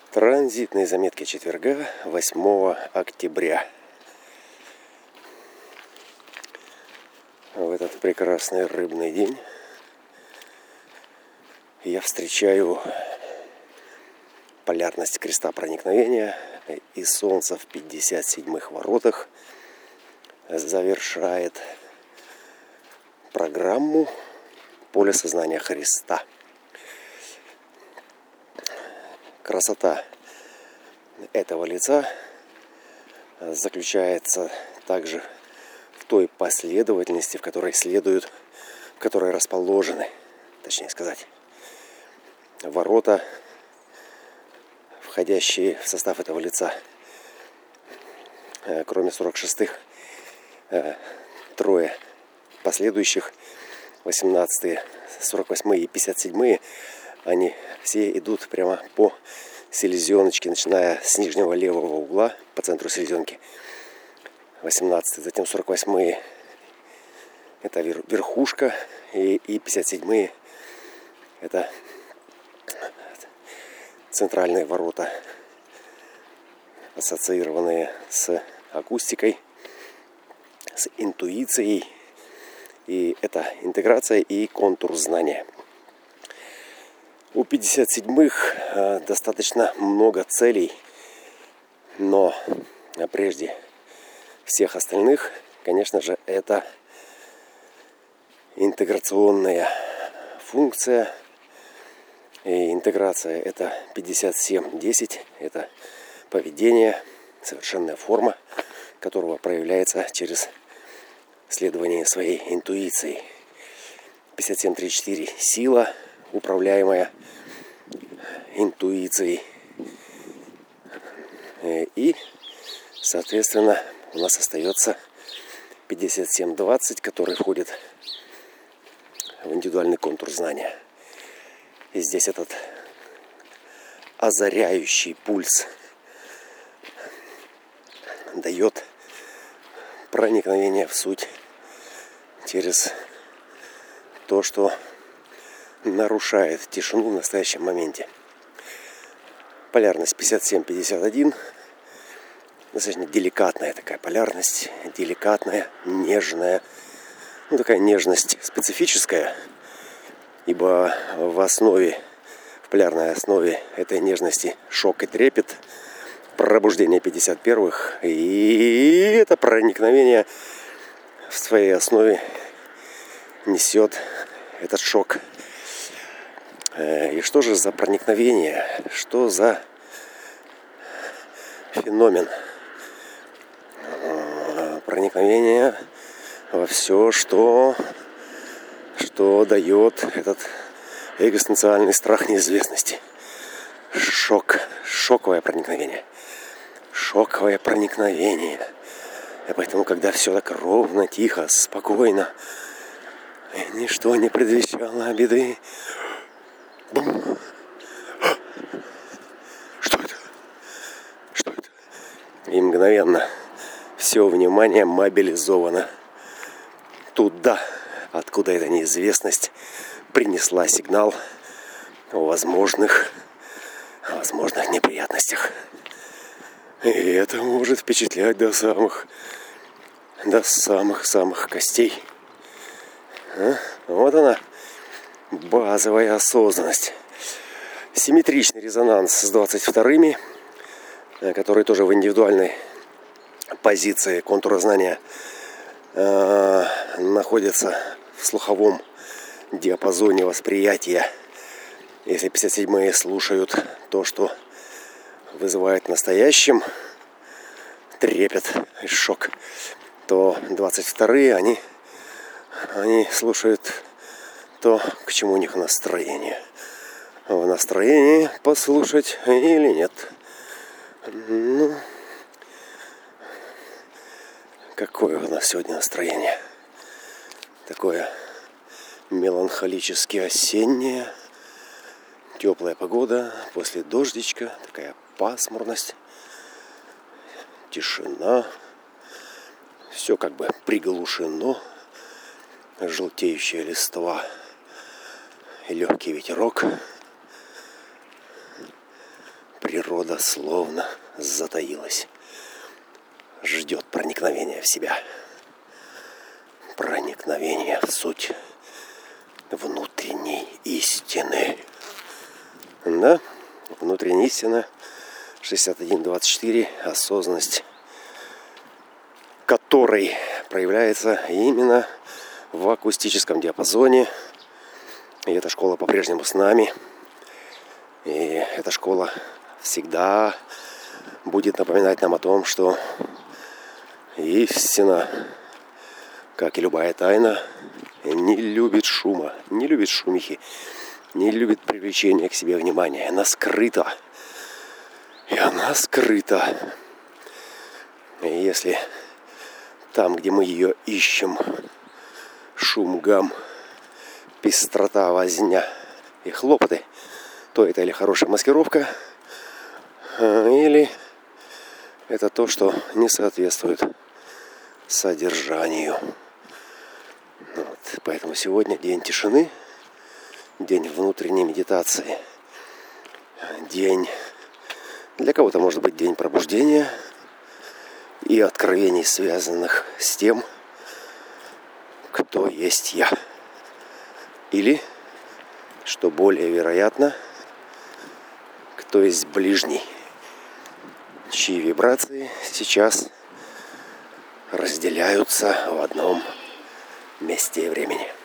Транзитные заметки четверга, 8 октября. В этот прекрасный рыбный день я встречаю полярность креста проникновения, и Солнце в 57-х воротах завершает программу Поле сознания Христа. Красота этого лица заключается также в той последовательности, в которой расположены, точнее сказать, ворота, входящие в состав этого лица. Кроме 46-х, трое последующих, 18-е, 48-е и 57-е, они все идут прямо по селезеночке, начиная с нижнего левого угла по центру селезенки. 18-е, затем 48-е это верхушка, и 57-е это центральные ворота, ассоциированные с акустикой, с интуицией, и это интеграция и контур знания. У 57-х достаточно много целей, но прежде всех остальных, конечно же, это интеграционная функция. И интеграция — это 57-10, это поведение, совершенная форма, которого проявляется через следование своей интуиции. 57-34 — сила, управляемая интуицией. И, соответственно, у нас остается 57-20, который входит в индивидуальный контур знания. И здесь этот озаряющий пульс дает проникновение в суть через то, что нарушает тишину в настоящем моменте. Полярность 57-51. Достаточно деликатная такая полярность. Деликатная, нежная. Такая нежность специфическая. Ибо в полярной основе этой нежности шок и трепет. Пробуждение 51-х. И это проникновение в своей основе несет этот шок. И что же за проникновение? Что за феномен? Проникновение во все, что дает этот экзистенциальный страх неизвестности. Шоковое проникновение. Шоковое проникновение. И поэтому, когда все так ровно, тихо, спокойно, и ничто не предвещало беды, бум! Что это? Что это? И мгновенно все внимание мобилизовано туда, откуда эта неизвестность принесла сигнал о возможных неприятностях. И это может впечатлять до самых костей. Вот она, базовая осознанность. Симметричный резонанс с 22-ми, который тоже в индивидуальной позиции контура знания находится в слуховом диапазоне восприятия. Если 57-е слушают то, что вызывает настоящим трепет и шок, то 22-е они слушают то, к чему у них настроение. В настроении послушать или нет. Какое у нас сегодня настроение? Такое меланхолически осеннее. Теплая погода, после дождичка, такая пасмурность, тишина. Все как бы приглушено. Желтеющая листва и легкий ветерок природа словно затаилась, ждет проникновения в себя, проникновения в суть внутренней истины. Да, внутренняя истина 6124, осознанность которой проявляется именно в акустическом диапазоне. И эта школа по-прежнему с нами. И эта школа всегда будет напоминать нам о том, что истина, как и любая тайна, не любит шума, не любит шумихи, не любит привлечения к себе внимания. Она скрыта. И она скрыта. И если там, где мы ее ищем, шум, гам, пестрота, возня и хлопоты, то это или хорошая маскировка, или это то, что не соответствует содержанию. Вот. Поэтому сегодня день тишины, день внутренней медитации, день, для кого-то может быть день пробуждения и откровений, связанных с тем, кто есть я. Или, что более вероятно, кто есть ближний, чьи вибрации сейчас разделяются в одном месте и времени.